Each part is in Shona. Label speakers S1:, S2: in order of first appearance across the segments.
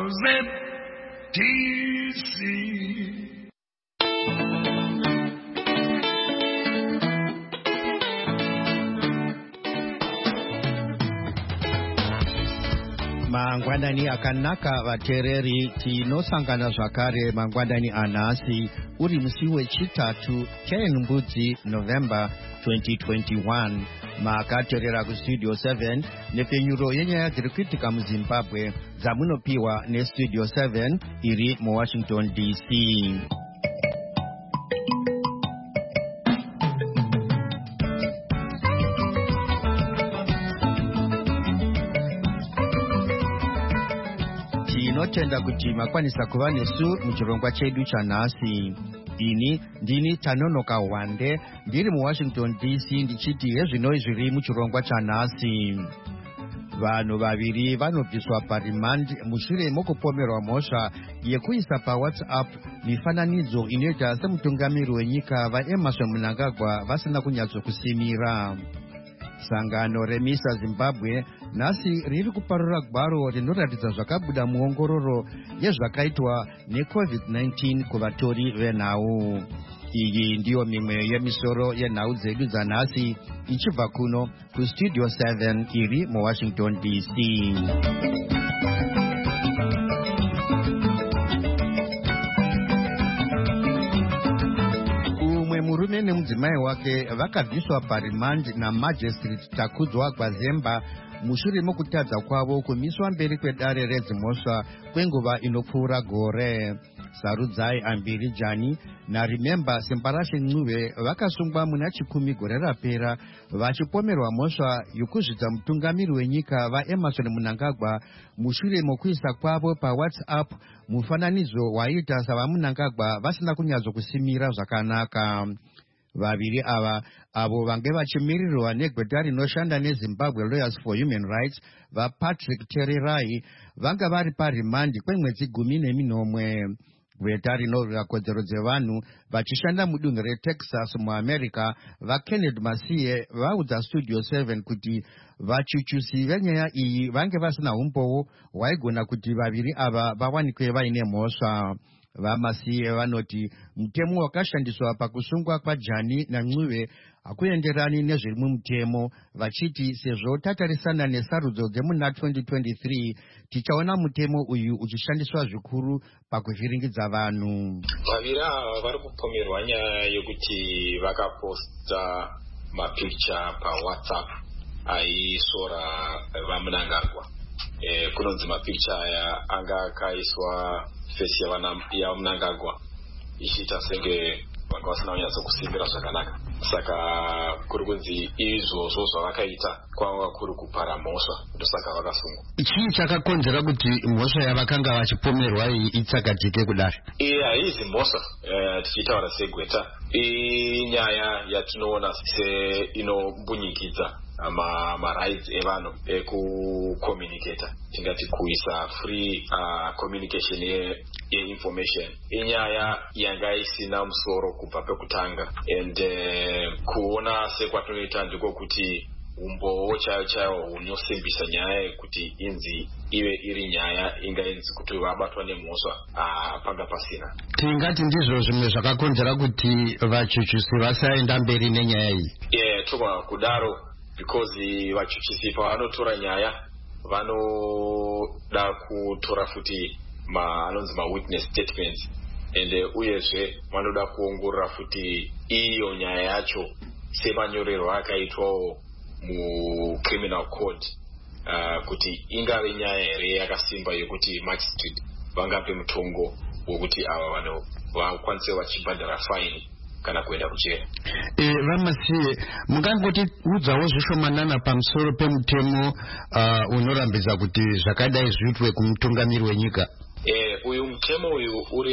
S1: ZTC.
S2: Mangwandani akanaka vatereri tinosangana zvakare mangwandani anhasi uri musi wechitatu cheNhumbudzo November 2021 makatorera kustudio 7 nepfenyuro yenyaya dziri kuitika muZimbabwe dzamunopiwa nestudio 7 iri muWashington DC. Tinotenda kuti makwanisa kuva nesu muchirongwa chedu chanhasi. Ini ndini Tanonoka Wande ndiri muWashington DC ndichiti hezvinoi zviri muchirongwa chanhasi. Vanhu vaviri vanobviswa parimandi mushure mokupomerwa mhosva yekuisa paWhatsApp mifananidzo inoita semutungamiri wenyika vaEmmerson Mnangagwa vasina kunyatsokusimira. Sangano reMISA Zimbabwe nhasi riri kuparura gwaro rinoratidza zvakabuda muongororo yezvakaitwa neCovid-19 kuvatori venhau. Iyi ndiyo mimwe yemisoro yenhau dzedu dzanhasi ichibva kuno kustudio 7 iri muWashington DC. Murume nemudzimai wake vakabviswa parimandi namajistrate Takudzwa Gwazemba mushure mokutadza kwavo kumiswa mberi kwedare redzimhosva kwenguva inopfuura gore. Sarudzai Ambirijani naRemember Simbarashe Ncube vakasungwa muna chikumi gore rapera vachipomerwa mhosva yokuzvidza mutungamiri wenyika vaEmmerson Mnangagwa mushure mokuisa kwavo paWhatsApp mufananidzo waiita savaMnangagwa vasina kunyatsokusimira zvakanaka. Vaviri ava avo vange vachimirirwa negweta rinoshanda neZimbabwe Lawyers for Human Rights vaPatrick Tererai vanga vari parimandi kwemwedzi 19. Gweta rinorwira kodzero dzevanhu vachishanda mudunhu reTexas muAmerica vaKenneth Masiye vaudza Studio 7 kuti vachuchusi venyaya iyi vange vasina umboo hwaigona kuti vaviri ava vawanikwe vaine mhosva. VaMasiye vanoti mutemo wakashandiswa pakusungwa kwaJani naNcube hakuenderani nezviri mumutemo, vachiti sezvo tatarisana nesarudzo dzemuna 2023 tichaona mutemo uyu uchishandiswa zvikuru pakuvhiringidza vanhu.
S3: Vaviri ava vari kupomerwa nyaya yekuti vakaposta mapikicha paWhatsApp aisora vaMnangagwa. Kunonzi mapikicha aya anga akaiswa fesi yaMnangagwa ichiita senge vanga vasina kunyatsokusimbira zvakanaka. Saka kuri kunzi izvozvo zvavakaita kwanga kuri kupara mhosva, ndosaka vakasungwa.
S2: Chii chakakonzera kuti mhosva yavakanga vachipomerwa iyi itsakatike kudari?
S3: Haizi mhosva tichitaura segweta, inyaya yatinoona seinobunyikidzwa ma-rights evanhu ekucommunicata, tingati kuisa free communication ye-information. Inyaya yanga isina musoro kubva pekutanga, and kuona sekwatinoita ndiko kuti umboo chaiwo hunosimbisa nyaya yekuti inzi ive iri nyaya ingainzi kuti vabatwa nemhosva panga pasina.
S2: Tingati ndizvo zvimwe zvakakonzera kuti vachuchusi vasaenda mberi nenyaya iyi?
S3: Togona kudaro, because vachuchusi pavanotora nyaya vanoda kutora futi anonzi ma-witness statements, and uyezve vanoda kuongorora futi iyo nyaya yacho semanyorerwo akaitwawo mucriminal code, kuti ingave nyaya here yakasimba yokuti magistrate vangape mutongo wokuti ava vanhu vakwanise vachibhadhara faini kana kuenda kuchera.
S2: VaMasiye, mungangoti udzawo zvishomanana pamusoro pemutemo unorambidza kuti zvakadai zviitwe kumutungamiri wenyika?
S3: Uyu mutemo uyu uri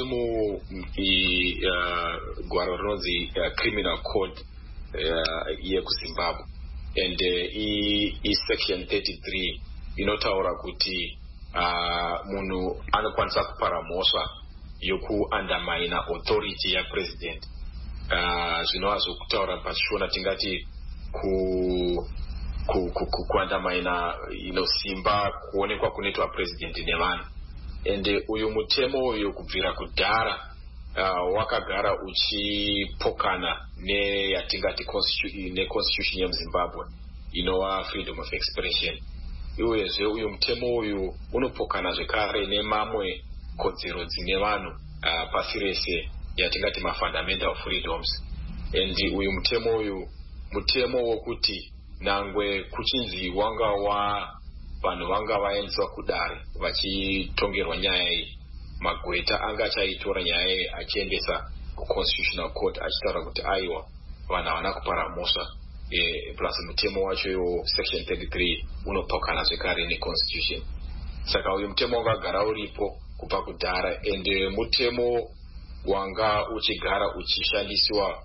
S3: mugwaro rinonzi criminal code yekuZimbabwe, and section 33 inotaura kuti munhu anokwanisa kupara mhosva yokuandamaina authority yapresident. Zvinova zvokutaura pachishona tingati kuandamaina simba kuonekwa kunoitwa president nevanhu. ende uyu mutemo uyu kubvira kudhara wakagara uchipokana neyatingati neconstitution yemuzimbabwe inova freedom of expression. Uyezve uyu mutemo uyu unopokana zvekare nemamwe kodzero dzine vanhu pasi rese yatingati mafundamental freedoms. And uyu mutemo uyu mutemo wokuti nangwe kuchinzi wanga vanhu vanga vaendeswa kudare vachitongerwa nyaya iyi, Magweta anga achaitora nyaya iyi achiendesa kuconstitutional court achitaura kuti aiwa vanhu havana kuparamuswa, plus mutemo wacho section 33 unopokana zvekare neconstitution. Saka uyu mutemo wakagara uripo kubva kudhara, ende mutemo wanga uchigara uchishandiswa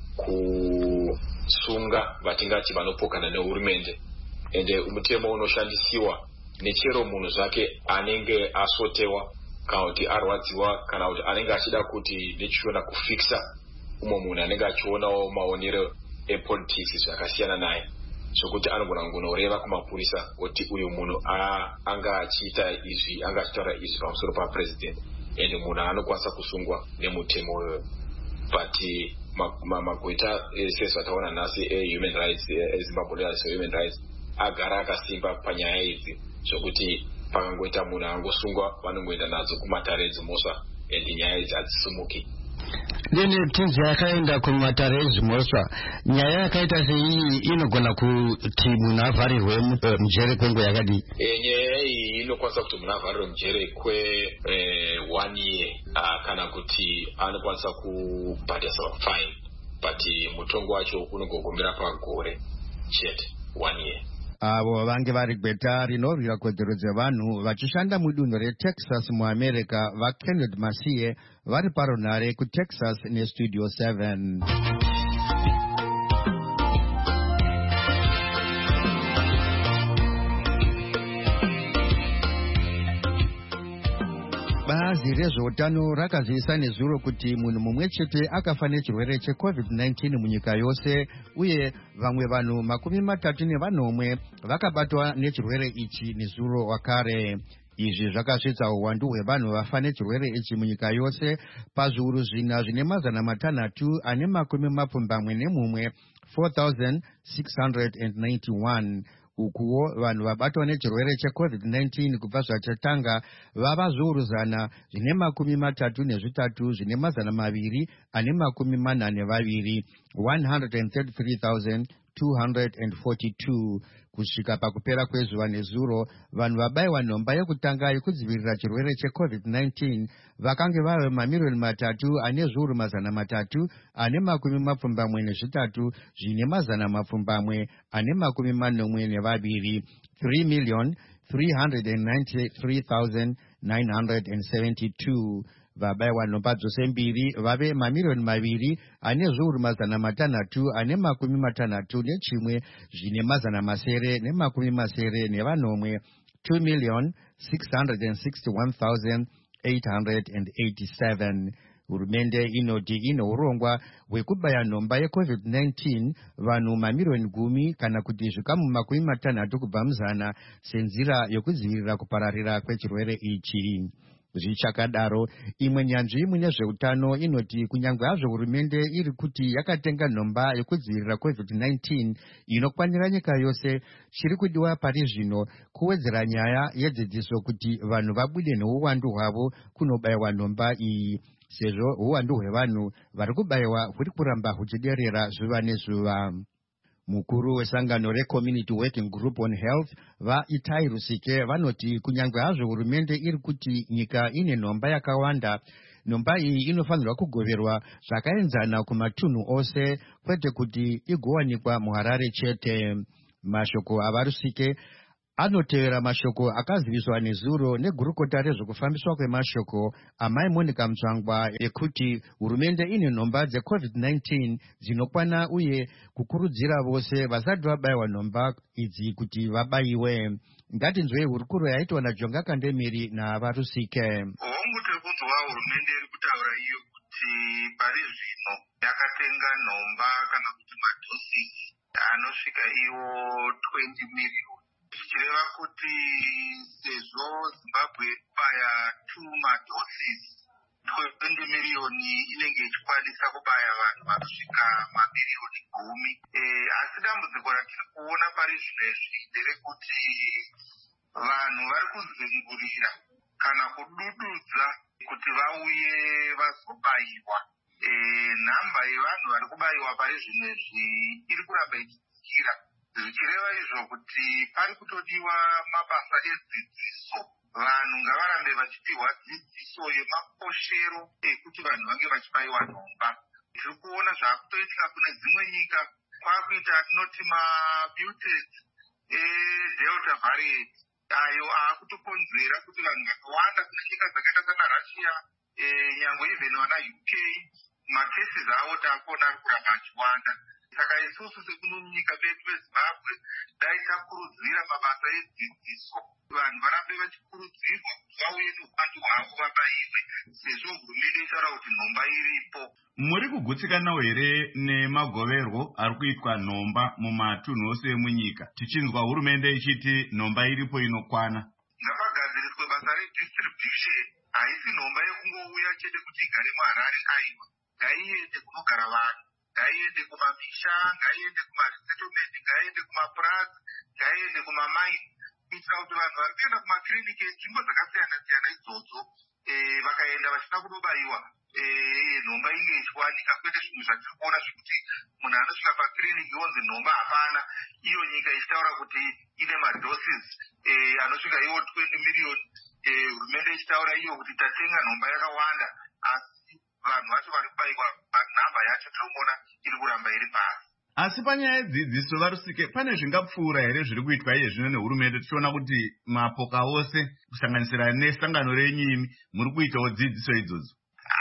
S3: kusunga vatingati vanopokana nehurumende. Ende mutemo unoshandisiwa nechero munhu zvake anenge asotewa kana kuti arwadziwa kana kuti anenge achida kuti nechiona kufikisa umwe munhu anenge achionawo maonero epolitics zvakasiyana naye, zvokuti anogona kunoreva kumapurisa kuti uyu munhu anga achiita izvi, anga achitaura izvi pamusoro papresident, ende munhu anokwanisa kusungwa nemutemo uyoyo. But Magweta sezvataona nhasi human rights, Zimbabwe human rights agara akasimba panyaya idzi zvokuti pakangoita munhu angosungwa vanongoenda nadzo kumatare edzimhosva, ende nyaya idzi hadzisimuki.
S2: Deni tinzi yakaenda kumatare edzimhosva, nyaya yakaita seiyi inogona kuti munhu avharirwe mujere kwenguva yakadii?
S3: Nyaya iyi inokwanisa kuti munhu avharirwe mujere kwe 1 year kana kuti anokwanisa kubhadhisa fine, but mutongo wacho unogogomera pagore chete, 1 year.
S2: Avo vange vari gweta rinorwira kodzero dzevanhu vachishanda mudunhu reTexas muAmerica, vaKenneth Masiye vari parunhare kuTexas neStudio 7. Bazi rezveutano rakazivisa nezuro kuti munhu mumwe chete akafa nechirwere cheCovid-19 munyika yose, uye vamwe vanhu 34 vakabatwa nechirwere ichi nezuro wakare. Izvi zvakasvitsa uwandu hwevanhu vafa nechirwere ichi munyika yose pazviuru zvina zvine mazana 341 4,691. Ukuwo vanhu vabatwa nechirwere cheCovid-19 kubva zvachatanga vava zviuru zana zvine 33 zvine mazana 242, 133,242. Kusvika pakupera kwezuva nezuro, vanhu vabayiwa nhomba yekutanga yekudzivirira chirwere cheCovid-19 vakange vave 3,343,000 zvine mazana 742, 3,393,972. Vabayiwa nhomba dzose mbiri vave 2,661,000 zvine mazana 970, 2,661,887. Hurumende inoti ine urongwa hwekubaya nhomba yeCovid-19 vanhu 10,000,000 kana kuti zvikamu 60 kubva muzana senzira yokudzivirira kupararira kwechirwere ichi. Zvichakadaro, imwe nyanzvi mune zveutano inoti kunyange hazvo hurumende iri kuti yakatenga nhomba yokudzivirira COVID-19 inokwanira nyika yose, chiri kudiwa pari zvino kuwedzera nyaya yedzidziso kuti vanhu vabude neuwandu hwavo kunobayiwa nhomba iyi, sezvo uwandu hwevanhu vari kubayiwa huri kuramba huchiderera zuva nezuva. Mukuru wesangano reCommunity Working Group on Health vaItai Rusike vanoti kunyange hazvo hurumende iri kuti nyika ine nhomba yakawanda, nhomba iyi inofanirwa kugoverwa zvakaenzana kumatunhu ose, kwete kuti igowanikwa muHarare chete. Mashoko avaRusike anotevera mashoko akaziviswa nezuro negurukota rezvekufambiswa kwemashoko amai Monica Mutsvangwa ekuti hurumende ine nhomba dzeCovid-19 dzinokwana uye kukurudzira vose vasati vabayiwa nhomba idzi kuti vabayiwe. Ngatinzwei hurukuro yaitwa naJonga Kandemiri navaRusike.
S1: Hongu tiri kunzwa hurumende iri kutaura iyo kuti pari zvino yakatenga nhomba kana kuti madhosisi anosvika iwo 20 million zvichireva kuti sezvo Zimbabwe kubaya 2 madoses 20 miriyoni inenge ichikwanisa kubaya vanhu vanosvika mamiliyoni 10. Asi dambudziko ratiri kuona pari zvinezvi nderekuti vanhu vari kuzvengurira kana kudududza kuti vauye vazobayiwa. Nhamba yevanhu vari kubayiwa pari zvinezvi iri kuramba ichidzikira, zvichireva izvo kuti pari kutodiwa mabasa edzidziso. Vanhu ngavarambe vachipiwa dzidziso yemakoshero ekuti vanhu vange vachibayiwa nhomba. Tiri kuona zvaakutoitika kune dzimwe nyika, kwakuita atinoti mamuted delta variant ayo aakutokonzera kuti vanhu vakawanda kune nyika dzakaita sana Russia, nyangwe even vana UK, macases avo taakuona ari kuramba achiwanda. Saka isusu sekunyika bedu veZimbabwe dai takurudzira mabasa edzidziso, vanhu varambe vachikurudzirwa kuti vauye neuwandu hwavo vabayiwe, sezvo hurumende itaura kuti nhomba iripo.
S4: Muri kugutsikanawo here nemagoverwo ari kuitwa nhomba mumatunhu ose emunyika, tichinzwa hurumende ichiti nhomba iripo inokwana?
S1: Ngapagadziriswe basa redistribution, haisi nhomba yekungouya chete kuti igare muHarare aiwa, ngaiende kunogara vanhu, ngaiende kumamisha, ngaiende kumasettlement, ngaiende kumapurazi, ngaiende kumamaini, kuitira kuti vanhu vari kuenda kumakiriniki enzvimbo dzakasiyana-siyana idzodzo vakaenda vachida kunobayiwa, nhomba inge ichiwanika, kwete zvinhu zvatiri kuona zvekuti munhu anosvika pakiriniki yonzi nhomba hapana, iyo nyika ichitaura kuti ine madoses anosvika iwo 20 miriyoni, hurumende ichitaura iyo kuti tatenga nhomba yakawanda, asi vanhu vacho vari kubayiwa nhamba yacho tinoona iri kuramba iri pasi.
S4: Asi panyaya yedzidziso Varusike, pane zvingapfuura here zviri kuitwa iye zvino nehurumende? Tichiona kuti mapoka ose kusanganisira nesangano renyu imi muri kuitawo dzidziso idzodzo.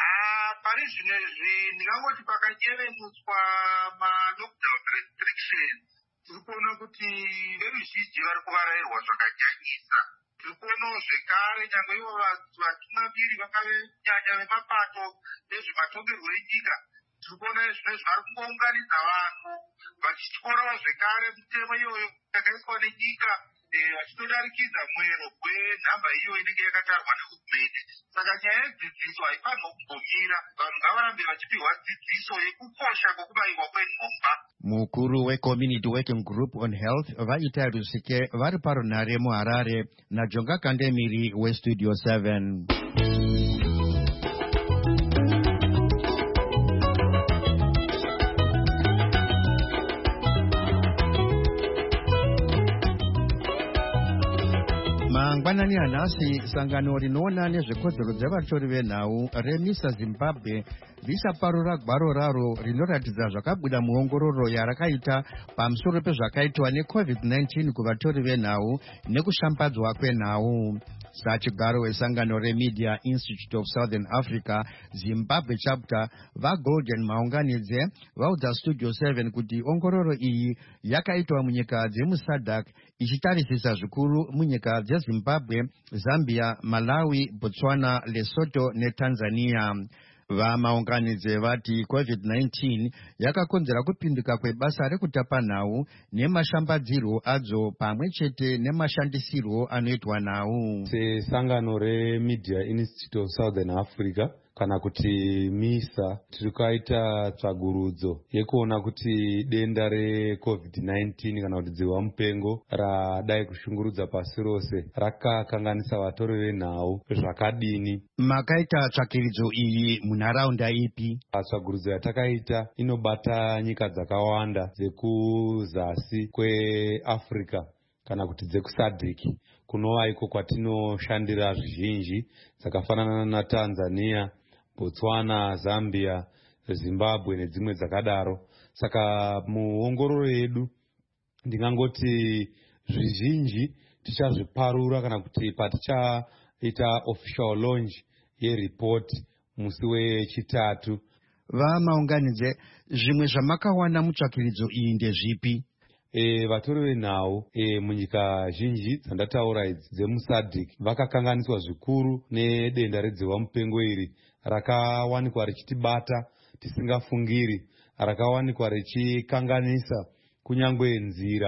S1: Pari zvinezvi ndingangoti pakanyevenutswa ma-lockdown restrictions, tiri kuona kuti veruzhinji vari kuvarayirwa zvakanyanyisa. Tiri kuonawo zvekare nyangwe ivo vatungamiri vangave nyanya vemapato nezvematongerwo enyika, tiri kuona zvinezvi vari kungounganidza vanhu vachityorawo zvekare mitemo iyoyo yakaiswa nenyika, vachitodarikidza mwero kwenhamba iyo inenge yakatarwa nehurumende. Saka nyaya yedzidziso haifanirwa kumbomira, vanhu ngavarambe vachipiwa dzidziso yekukosha kwekubayiwa kwenhomba.
S2: Mukuru weCommunity Working Group on Health vaita Rusike vari parunhare muHarare naJonga Kandemiri weStudio 7. Mangwanani anhasi sangano rinoona nezvekodzero dzevatori venhau reMISA Zimbabwe richaparura gwaro raro rinoratidza zvakabuda muongororo yarakaita pamusoro pezvakaitwa neCovid-19 kuvatori venhau nekushambadzwa kwenhau. Sachigaro wesangano reMedia Institute of Southern Africa Zimbabwe chapter vaGolden Maunganidze vaudza Studio 7 kuti ongororo iyi yakaitwa munyika dzemuSADC ichitarisisa zvikuru munyika dzeZimbabwe, Zambia, Malawi, Botswana, Lesotho neTanzania. Vamaunganidze vati COVID-19 yakakonzera kupinduka kwebasa rekutapa nhau nemashambadzirwo adzo pamwe chete nemashandisirwo anoitwa nhau.
S5: Sesangano reMedia Institute of Southern Africa kana kuti MISA tiri kuita tsvagurudzo yekuona kuti denda reCovid-19 kana kuti dzihwa mupengo radai kushungurudza pasi rose rakakanganisa vatori venhau zvakadini.
S2: Makaita tsvakiridzo iyi munharaunda ipi?
S5: Tsvagurudzo yatakaita inobata nyika dzakawanda dzekuzasi kweAfrica kana kuti dzekuSADC, kunova iko kwatinoshandira zvizhinji dzakafanana naTanzania, Botswana, Zambia, Zimbabwe nedzimwe dzakadaro. Saka muongororo yedu ndingangoti zvizhinji tichazviparura kana kuti patichaita official launch yereport musi wechitatu.
S2: Vamaunganidze, zvimwe zvamakawana mutsvakiridzo iyi ndezvipi?
S5: Vatori venhau munyika zhinji dzandataura idzi dzemuSADC vakakanganiswa zvikuru nedenda redzihwa mupengo iri rakawanikwa richitibata tisingafungiri, rakawanikwa richikanganisa kunyangwe nzira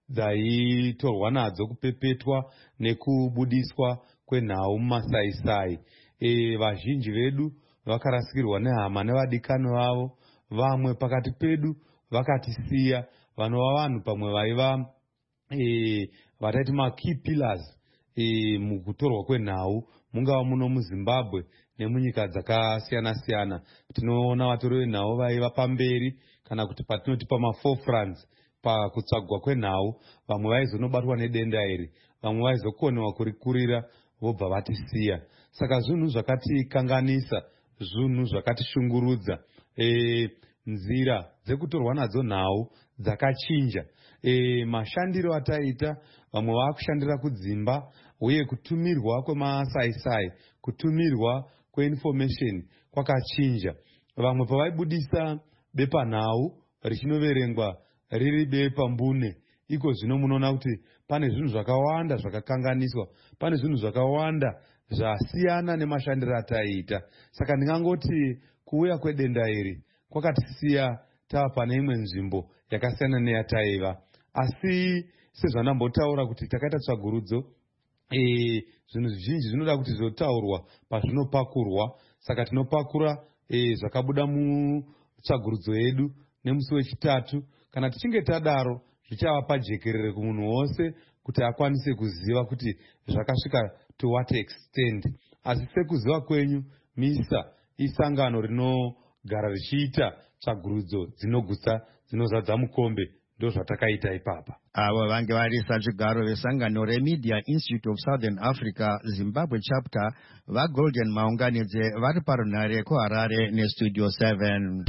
S5: dzaitorwa nadzo kupepetwa nekubudiswa kwenhau mumasaisai. Vazhinji vedu vakarasikirwa nehama nevadikani vavo, vamwe pakati pedu vakatisiya, vanova vanhu pamwe vaiva vataiti makey pillars mukutorwa kwenhau, mungava muno muZimbabwe nemunyika dzakasiyana-siyana. Tinoona vatori venhau vaiva pamberi kana kuti patinoti pama-forefronts pakutsvagwa kwenhau. Vamwe vaizonobatwa nedenda iri, vamwe vaizokonewa kurikurira vobva vatisiya. Saka zvinhu zvakatikanganisa, zvinhu zvakatishungurudza. Nzira dzekutorwa nadzo nhau dzakachinja. Mashandiro ataita, vamwe vakushandira kudzimba, uye kutumirwa kwemasaisai, kutumirwa kweinformation kwakachinja. Vamwe pavaibudisa bepa nhau richinoverengwa riri bepa mbune, iko zvino munoona kuti pane zvinhu zvakawanda zvakakanganiswa, pane zvinhu zvakawanda zvasiyana nemashandiro ataita. Saka ndingangoti kuuya kwedenda iri kwakatisiya tava pane imwe nzvimbo yakasiyana neyataiva. Asi sezvandambotaura kuti takaita tsvagurudzo, zvinhu zvizhinji zvinoda kuti zvotaurwa pazvinopakurwa. Saka tinopakura zvakabuda mutsvagurudzo yedu nemusi wechitatu. Kana tichinge tadaro, zvichava pajekerere kumunhu wose kuti akwanise kuziva kuti zvakasvika to what extent. Asi sekuziva kwenyu, MISA isangano rinogara richiita tsvagurudzo dzinogutsa, dzinozadza mukombe. Ndo zvatakaita ipapa.
S2: Avo vange varisa chigaro vesangano reMedia Institute of Southern Africa Zimbabwe chapter vaGolden Maunganidze vari parunare kuHarare neStudio 7.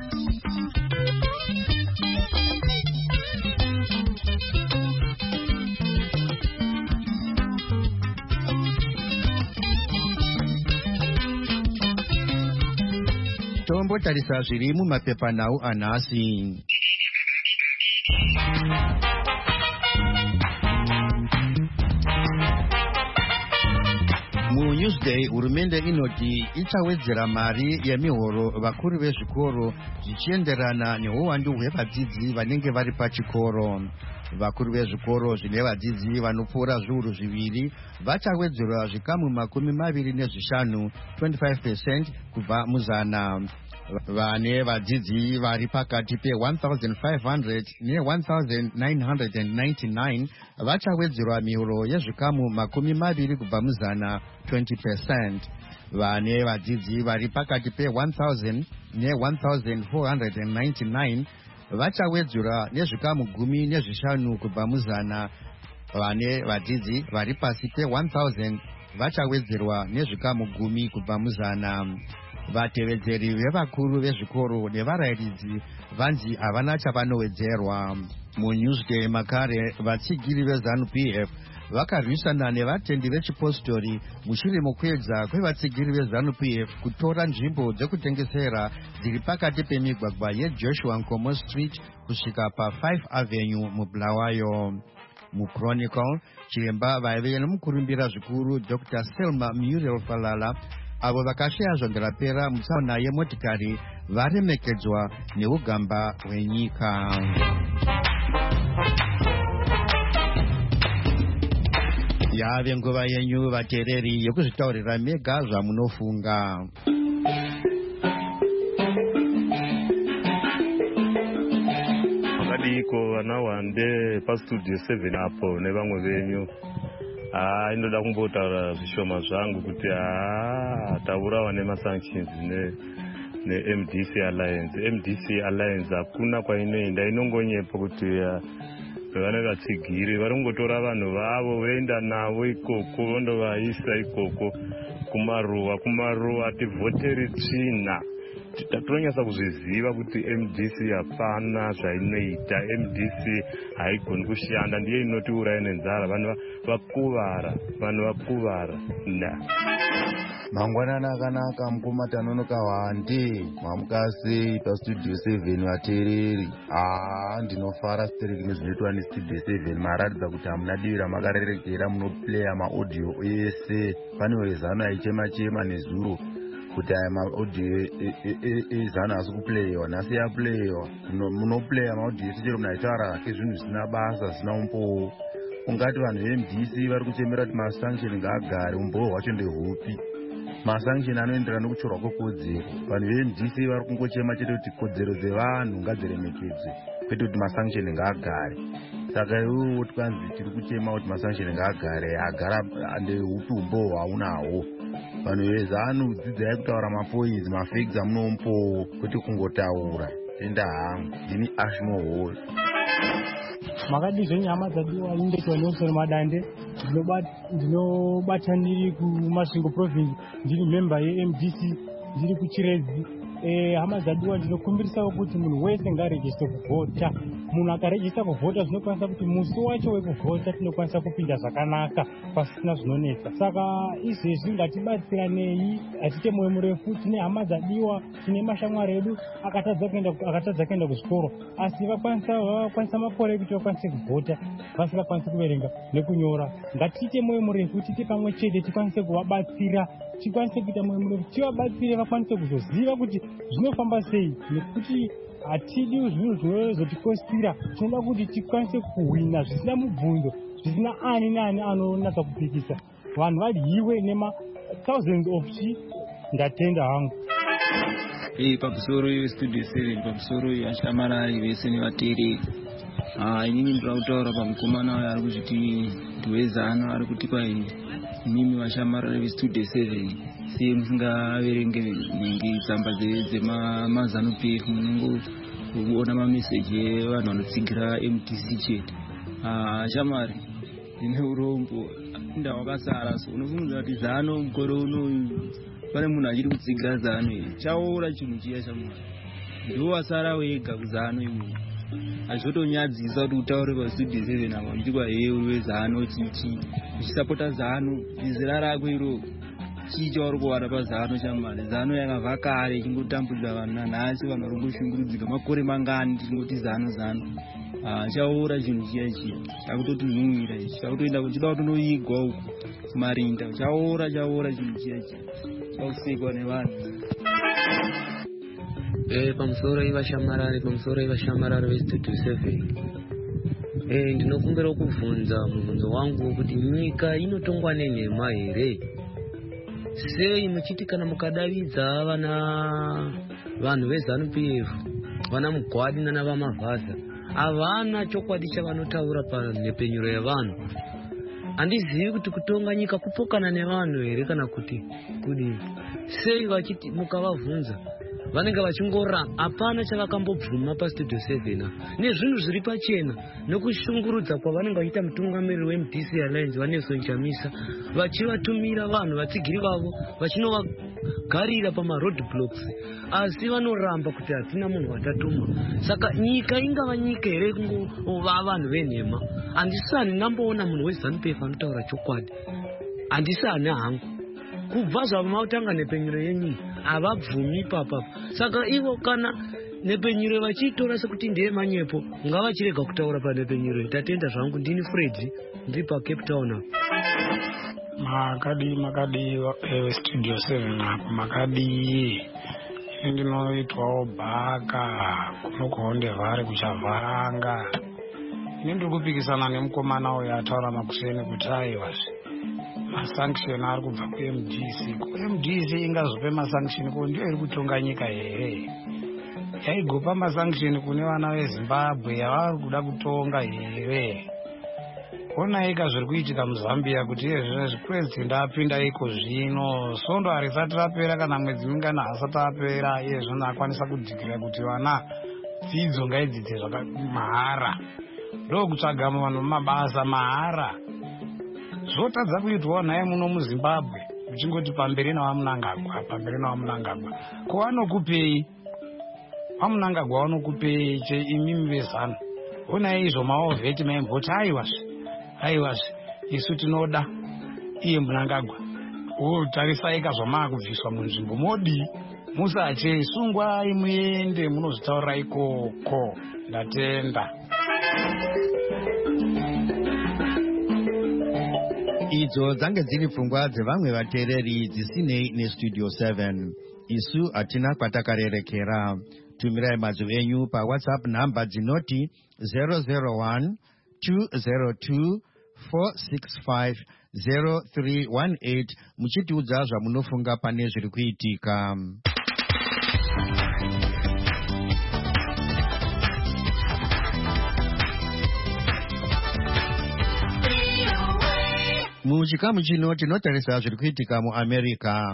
S2: Tombotarisa zviri mumapepanhau anhasi. MuNewsday, hurumende inoti ichawedzera mari yemihoro vakuru vezvikoro zvichienderana neuwandu hwevadzidzi vanenge vari pachikoro. Vakuru vezvikoro zvine vadzidzi vanopfuura zviuru zviviri vachawedzerwa zvikamu 25 25% kubva muzana. Vane vadzidzi vari pakati pe1500 ne1999 vachawedzerwa mihoro yezvikamu 20 kubva muzana 20%. Vane vadzidzi vari pakati pe1000 ne1499 vachawedzerwa nezvikamu 15 kubva muzana. Vane vadzidzi vari pasi pe1000 vachawedzerwa nezvikamu 10 kubva muzana. Vatevedzeri vevakuru vezvikoro nevarairidzi vanzi havana chavanowedzerwa. MuNewsday makare, vatsigiri veZANU-PF vakarwisana nevatendi vechipostori mushure mokuedza kwevatsigiri veZANU-PF kutora nzvimbo dzekutengesera dziri pakati pemigwagwa yeJoshua Nkomo Street kusvika pa5 Avenue muBulawayo. MuChronicle, chiremba vaive nomukurumbira zvikuru Dr. Selma Muriel Falala, avo vakashaya zvongerapera mutsaona yemotikari varemekedzwa neugamba hwenyika. Yave nguva yenyu vateereri yokuzvitaurira mega zvamunofunga.
S6: Makadiko vana wande pastudio 7 apo nevamwe venyu. Inoda kumbotaura zvishoma zvangu kuti taurawa nemasanctions neMDC Alliance. MDC Alliance hakuna kwainoenda, inongonyepa kuti vane vatsigiri vari kungotora vanhu vavo voenda navo ikoko vondovaisa ikoko kumaruwa ativhoteri tsvina. Tinonyasa kuzviziva kuti MDC hapana zvainoita, MDC haigoni kushanda, ndiye inotiuraya nenzara, vanhu vakuvara.
S7: Mangwanani akanaka, mukoma nonoka wande mamukasi pastudio 7 vateereri. Ndinofara stereki nezvinoitwa nestudio 7. Maratidza kuti hamuna divi ramakarerengera, munoplaya maaudio ese. Pane wezano aichema nezuro kuti aya maaudio ezano asi kuplayiwa nhasi yaplayiwa munoplaya maaudio ese chero munaitaura kezvinhu zvisina basa zvisina umboo. Ungati vanhu veMDC vari kuchemera kuti masanction ngaagare, umboo hwacho ndehupi? Masanction anoenderana nekuchorwa kwekodzero. Vanhu veMDC vari kungochema chete kuti kodzero dzevanhu ngadziremekedzwe, kwete kuti masanction ngaagare. Saka iwewe twanzi tiri kuchema kuti masanction ngaagare, agara ndehupi umboo hwaunaho? Vanhu vezanu dzidzai kutaura mapoints, mafacts amunompowo, kwete kungotaura. Tenda hangu, ndini Ashmo Hall.
S8: Makadi zvenyama dzadiwa indetwa Nelson Madande, ndinobata ndiri kuMasvingo province, ndiri member yeMDC, ndiri kuChirezi. Hama dzadiwa ndinokumbirisawo kuti munhu wese ngaarejiste kuvhota. Munhu akarejista kuvhota zvinokwanisa kuti musi wacho wekuvhota tinokwanisa kupinda zvakanaka pasina zvinonetsa. Saka izvezvi ngatibatsiranei, hatite mwoyo murefu. Tine hama dzadiwa, tine mashamwari edu akatadza kuenda kuzvikoro, asi vakwanisa makore ekuti vakwanise kuvhota, vasingakwanisi kuverenga nekunyora. Ngatiite mwoyo murefu, tiite pamwe chete, tikwanise kuvabatsira, tikwanise kuita mwoyo murefu, tivabatsire vakwanise kuzoziva kuti zvinofamba sei, nekuti hatidi zvinhu zvinozotikosira. Tinoda kuti tikwanise kuhwina zvisina mubvunzo, zvisina ani naani anonatsa kupikisa. Vanhu vadyiwe nema thousands of ndatenda hangu.
S9: Pamusoro yestudio 7, pamusoro yashamarari vese nevateereri. Inini ndira kutaura pamukomana wayo ari kuzviti ndiwezano ari kuti kwai inini vashamarari vestudio 7 se musingaverenge nenge tsamba dzemazano PF munongoona mameseji evanhu vanotsigira MTC chete. Shamari ine urombo inda wakasara, so unofunga kuti zano mukore unoyu pane munhu achiri kutsigira zano chaora chinhu chiya. Shamari ndiwo wasara wega kuzano iwe, azvotonyadzisa kuti utaure pastudio 7 apa ndikwa uri wezano chichi uchisapota zano izira rako iro chicha uri kuwana pazano. Shamari zano yakabva kare ichingotambudza vanhu nanhasi, vanhu vari kungoshungurudzika makore mangani tichingoti zano. Chaora chinhu chiya chakutoti nhumwira ichi chakutoenda kuchida kutonoigwa uku kumarinda. Chaora chinhu chiya chakusekwa nevanhu.
S10: Pamusoro ivashamarari vestudio 7, ndinokumbira kuvhunza mubvunzo wangu kuti nyika inotongwa nenhema here? Sei muchiti kana mukadavidza vanhu vezanu PF, vana Mugwadi nana vamavhaza, havana chokwadi chavanotaura panhepenyuro yevanhu? Handizivi kuti kutonga nyika kupokana nevanhu here kana kuti kudini. Sei vachiti mukavavhunza vanenge vachingora hapana chavakambobvuma pastudio 7 nezvinhu zviri pachena, nekushungurudza kwavanenge vachiita mutungamiriri weMDC Alliance vaNelson Chamisa, vachivatumira vanhu vatsigiri vavo vachinovagarira pamaroad blocks, asi vanoramba kuti hatina munhu watatuma. Saka nyika ingava nyika here kungova vanhu venhema? Handisani ndamboona munhu weZANU-PF anotaura chokwadi, handisani hangu. Kubva zvavo mautanga nepenyuro yenyu havabvumi papapa. Saka ivo kana nepenyuro vachiitora sekuti ndeye manyepo, ngavachirega kutaura panepenyuro. Ndatenda zvangu, ndini Freddy, ndiri paCape Town.
S8: Makadi westudio 7 apo makadi ndinoitwawo bhaka kunokuhondevhari kuchavharanga. Ini ndiri kupikisana nemukomana uyo ataura makuseni kuti aivazve masanction ari kubva kuMDC ingazope masanction ko ndiyo iri kutonga nyika here? Yaigopa masanction kune vana veZimbabwe yavari kuda kutonga here? Ona ika zviri kuitika muZambia kuti president apinda iko zvino sondo harisati rapera kana mwedzi mingana hasati apera, iye zvino akwanisa kudhikira kuti vana dzidzo ngaidzidze mahara, ndokutsvaga vanhu mabasa mahara. Zvotadza kuitwawo naye muno muZimbabwe, uchingoti pamberi nawamunangagwa. Ko vanokupei? Vamunangagwa vanokupei imimi vezano? Ona izvo maovheti maimboti aiwazve isu tinoda iye Munangagwa. Tarisaika zvamaakubviswa munzvimbo modi musache sungwai muende munozvitaurira ikoko. Ndatenda.
S2: idzo dzange dziri pfungwa dzevamwe vateereri dzisinei nestudio 7. Isu hatina kwatakarerekera. Tumirai mazwi enyu paWhatsApp namba dzinoti 001 202 465 0318 muchitiudza zvamunofunga pane zviri kuitika. Muchikamu chino tinotarisa zviri kuitika muAmerica.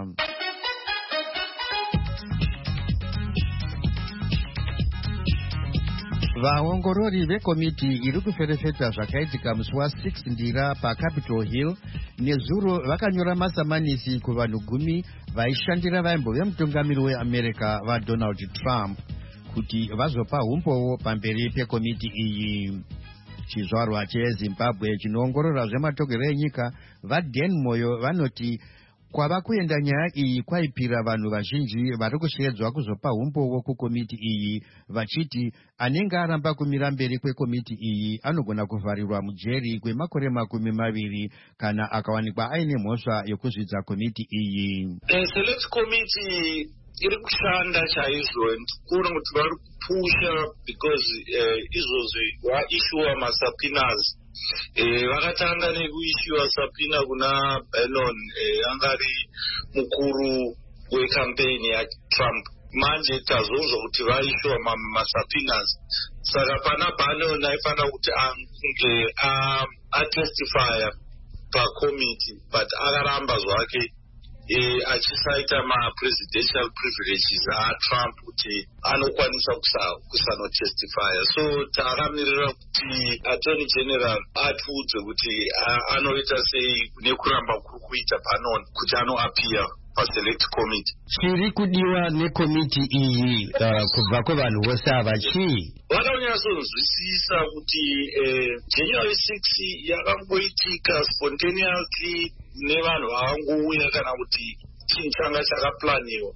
S2: Vaongorori vekomiti iri kuferefeta zvakaitika musi wa6 ndira paCapitol Hill nezuro vakanyora masamanisi kuvanhu 10 vaishandira vaimbove mutungamiri weAmerica vaDonald Trump kuti vazopa umboo pamberi pekomiti iyi. Chizvarwa cheZimbabwe chinoongorora zvematongerwo enyika vaDan Moyo vanoti kwava kuenda nyaya iyi kwaipira vanhu vazhinji vari kushedzwa kuzopa umboo kukomiti iyi, vachiti anenge aramba kumira mberi kwekomiti iyi anogona kuvharirwa mujeri kwemakore 20 kana akawanikwa aine mhosva yokuzvidza komiti iyi.
S1: Select committee iri kushanda chaizvo ndikuona kuti vari kupusha because izvozvi vaishuwa masubpoenas. Vakatanga nekuishiwa subpoena kuna Bannon anga ari mukuru wekampeni yaTrump. Manje tazonzwa kuti vaishiwa masubpoenas. Saka pana Bannon aifanira kuti ange atestifya pakomiti but akaramba zvake achisaita ma-presidential privileges aTrump kuti anokwanisa kusanotestifya. So takamirira kuti Attorney General atiudze kuti anoita sei nekuramba kuri kuita Bannon kuti anoappear paSelect Committee.
S2: Chiri kudiwa nekomiti iyi kubva kuvanhu vose ava chii?
S1: Vakanyatsokunzwisisa kuti January 6 yakangoitika spontaneously nevanhu vavangouya kana kuti chinhu changa chakaplaniwa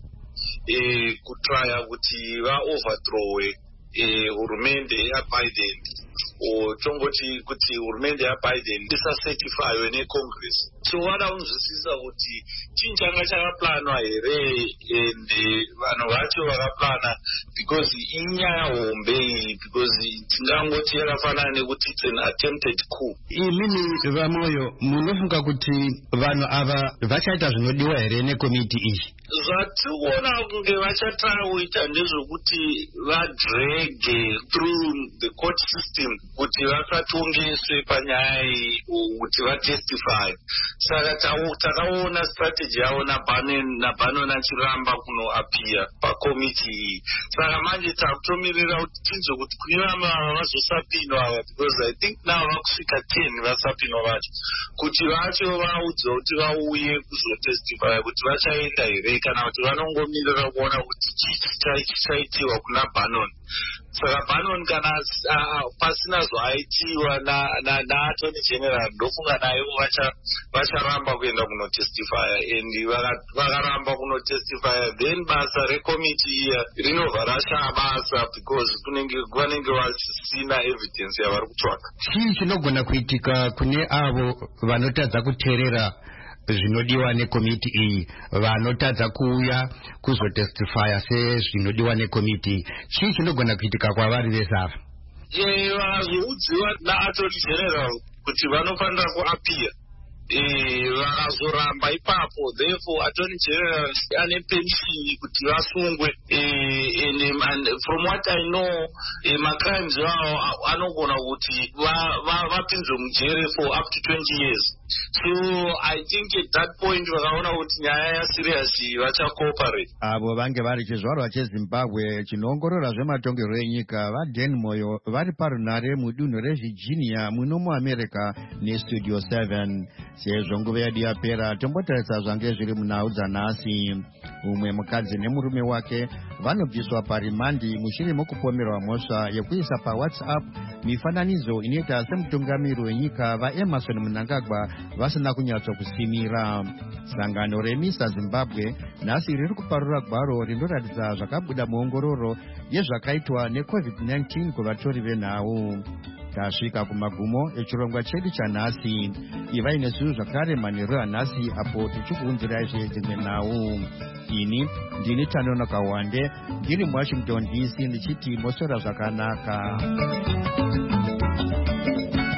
S1: kutraya kuti vaoverthrowe hurumende yaBiden tongoti kuti hurumende yaBiden isacertifywe neCongress. So vada kunzwisisa kuti chinhu changa chakaplanwa here ende vanhu vacho vakaplana because inyaya hombe iyi because tingangoti yakafanana nekuti it's an attempted coup.
S2: Imini vaMoyo munofunga kuti vanhu ava vachaita zvinodiwa here nekomiti iyi?
S1: Zvatikuona kunge vachatara kuita ndezvekuti vadrege through the court system kuti vakatongeswe panyaya iyi kuti vatestify. Saka takaona strategy yavo naBannon achiramba kunoappear pakomiti iyi. Saka manje takutomirira kuti tinzwe kuti kune vamwe ava vazosapinwa ava because I think now vakusvika 10 vasapinwa vacho kuti vacho vaudzwa kuti vauye kuzotestify kuti vachaenda here kana kuti vanongomirira kuona kuti chichaitiwa kuna Bannon. Saka Bannon kana pasina zvaitiwa naAttorney General ndofunga naye vacharamba kuenda kunotestifya and vakaramba kunotestifya then basa rekomiti iya rinobva rashaya basa because vanenge vasina evidence yavari kutsvaka.
S2: Chii chinogona kuitika kune avo vanotadza kuteerera zvinodiwa nekomiti iyi, vanotadza kuuya kuzotestifya sezvinodiwa nekomiti? Chii chinogona kuitika kwavari vesara?
S1: Vakazoudziwa naAttorney General kuti vanofanira kuappear vakazoramba ipapo, therefore Attorney General ane permission kuti vasungwe and from what I know macrimes vavo anogona kuti vapinzwe mujere for up to 20 years. So I think at that point vakaona kuti nyaya yaserious vachacooperate.
S2: Avo vange vari chizvarwa cheZimbabwe chinoongorora zvematongerwo enyika vaDan Moyo vari parunare mudunhu reVirginia muno muAmerica nestudio 7. Sezvo nguva yedu yapera tombotarisa zvange zviri munhau dzanhasi. Umwe mukadzi nemurume wake vanobviswa parimandi mushure mokupomerwa mhosva yekuisa paWhatsApp mifananidzo inoita semutungamiri wenyika vaEmerson Mnangagwa vasina kunyatsokusimira. Sangano reMISA Zimbabwe nhasi riri kuparura gwaro rinoratidza zvakabuda muongororo yezvakaitwa neCovid-19 kuvatori venhau. tasvika kumagumo echirongwa chedu chanhasi. Ivai nesu zvakare manheru anhasi apo tichikuunziraizve dzimwe nhau. Ini ndini Tanono Kawande ndiri muWashington DC ndichiti mosora zvakanaka.